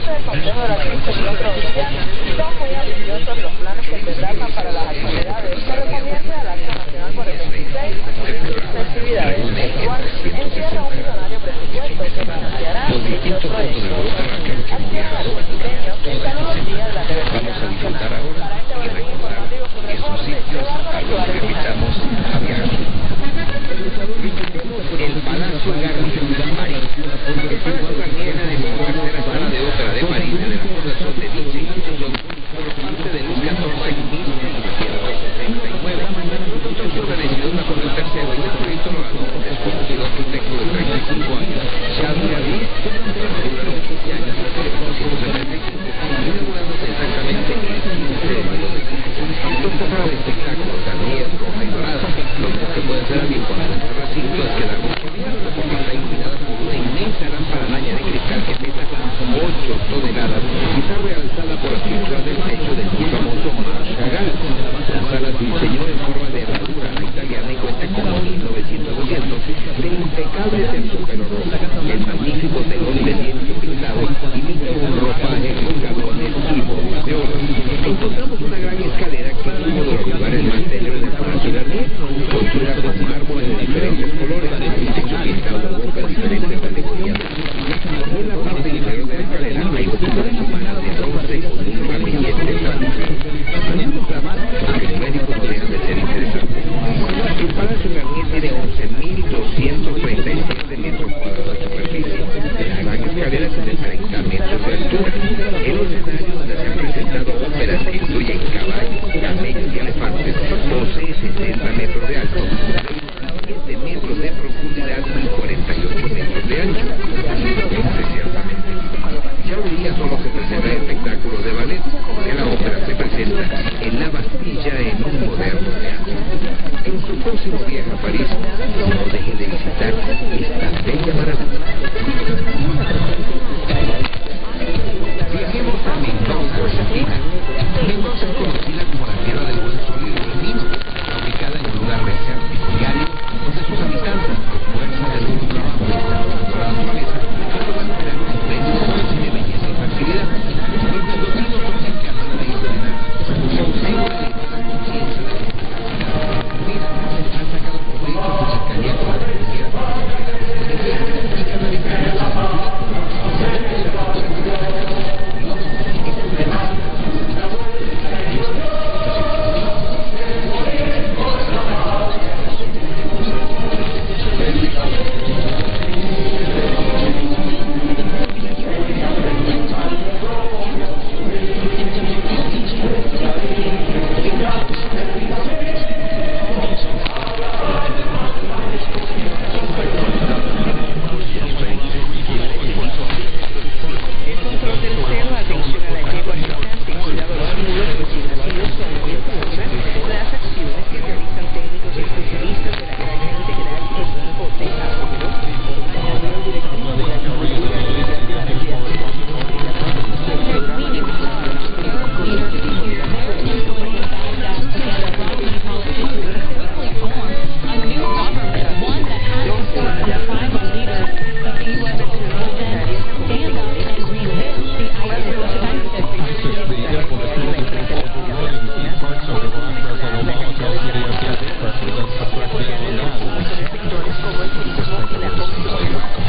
del Consejo de la Administración Provincial son muy ambiciosos los planes que se trazan para las actividades correspondientes al Acto Nacional por el 26 festividades, el cual encierra un millonario presupuesto que financiará dichos proyectos. Adquieren a los pequeños que están unos días de la televisión nacional. Para este boletín informativo corresponde Eduardo Suárez. El Palacio Garnier de París. El Palacio Garnier es la 13ª sala de ópera de París de la fundación de 1602 por parte de Luis XIV en 1769. Un tercio decidió una por el tercero y el proyecto lo ganó un desconocido arquitecto de 35 años, Charles Garnier. Duraron 15 años desde 1975, inaugurándose exactamente el 15 de mayo de 1900. Dos temporadas de espectáculos, Garnier, roja y dorada. Lo único que puede hacer alguien con este recinto es quedarnos curioso, porque está iluminada por una inmensa lámpara araña de cristal que pesa 8 toneladas y está realzada por las pinturas del techo del muy famoso Marc Chagall. La sala se diseñó en forma de herradura a la italiana y cuenta con 1900 asientos de impecable terciopelo rojo. El magnífico telón de lienzo pintado imita un ropaje con galones y bolas de oro. Encontramos una gran escalera que es uno de los lugares más célebres del Palacio Garnier, construida con mármol de diferentes colores, hecho que está una boca de diferentes categorías. En la parte inferior de la escalera hay figuras humanas de bronce con un ramillete de plata. Aunque el médico no deja de ser interesante. El Palacio Garnier tiene 11.237 metros cuadrados de superficie. La gran escalera es de 30 metros de altura.